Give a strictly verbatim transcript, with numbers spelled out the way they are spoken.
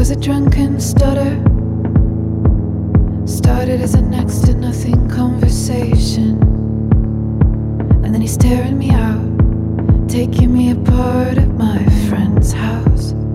was a drunken stutter. Started as a next to nothing conversation, and then he's tearing me out, taking me apart at my friend's house.